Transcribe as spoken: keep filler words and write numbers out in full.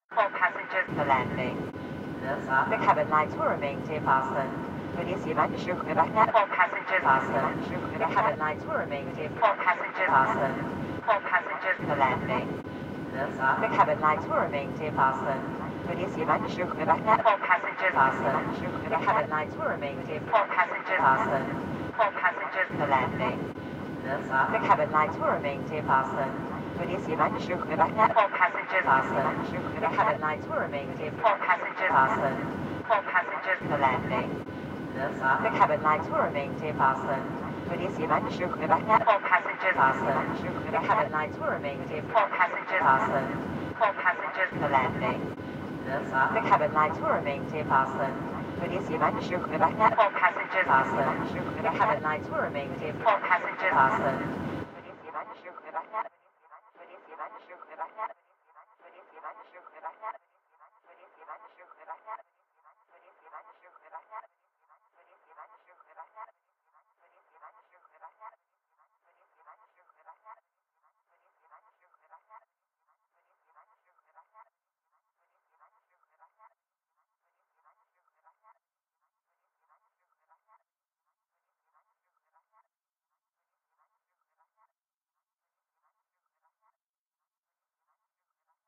All passengers for landing. The cabin lights will remain dim fastened. Veuillez s'y maintenant. All passengers fastened. The cabin lights will remain dim. All passengers fastened. All passengers for landing. The cabin lights will remain dim fastened. Veuillez s'y maintenant. All passengers fastened. The cabin lights will remain dim. All passengers fastened. All passengers for landing. The cabin lights will remain dim fastened. Veuillez s'y maintenant. All passengers fastened. The cabin lights will remain dim. All passengers fastened. All passengers for landing. The cabin lights will remain dim fastened. Veuillez s'y maintenant. All passengers fastened. The cabin lights will remain dim. All passengers fastened. All passengers for landing. The cabin lights will remain dim fastened. Veuillez s'y maintenant. All passengers fastened. The cabin lights will remain dim. All passengers fastened. Veuillez s'y maintenant. Veuillez s'y maintenant. Veuillez s'y maintenant. Veuillez s'y maintenant. Veuillez s'y maintenant.